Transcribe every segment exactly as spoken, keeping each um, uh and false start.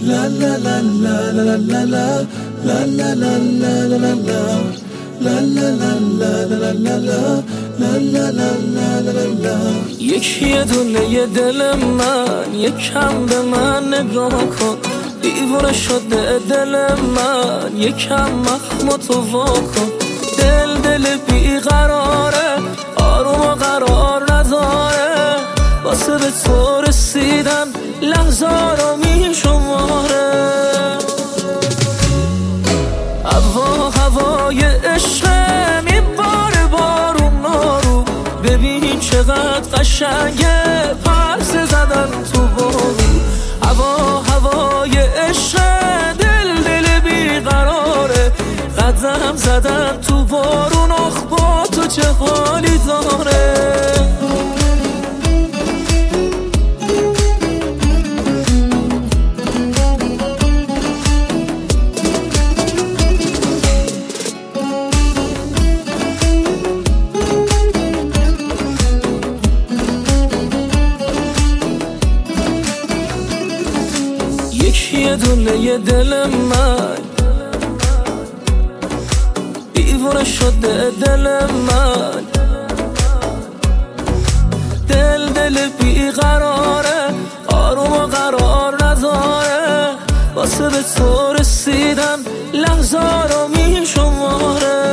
La la la la la la la la la la la la la la la la la la la. یکی دونه دل من یکم به من نگاه کن، دیوونه شده دل من یکم مخمتو وا کن. دل دل بیقراره آروم و قرار نداره، واسه به تو رسیدن لحظه رو می شماره. هوا هوای عشقه میباره بارون نارو، ببین چقدر قشنگه پرسه زدن تو بارون. هوا هوای عشقه دل دل بیقراره، قدم زدن تو بارون. آخ با تو چه حالی داره. یکی دونه دل من دیوونه شده دل من، دل دل بیقراره آروم و قرار نداره، واسه به تو رسیدن لحظه رو می شماره.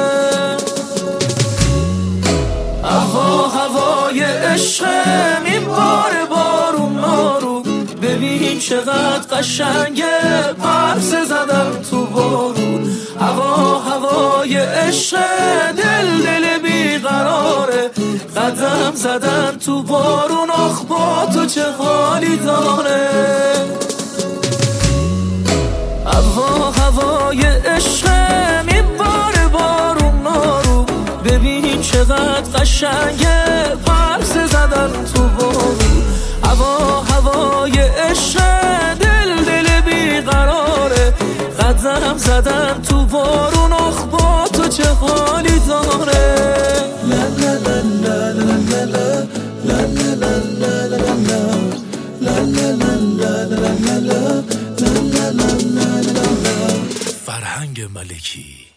هوا هوای عشقه میباره بارون نارو، ببین چقدر قشنگه پرسه زدم تو بارون. هوا هوای عشقه دل دل بیقراره، قدم زدن تو بارون. آخ با تو چه حالی داره. هوا هوای عشقه میباره بارون نارو، ببین چقدر قشنگه پرسه زدن تو بارون. هوا هوای عشقه دل دل بیقراره، قدم زدن تو بارون. آخ با تو چه حالی داره. La la la la la la la la la la la la la la la la la. فرهنگ ملکی.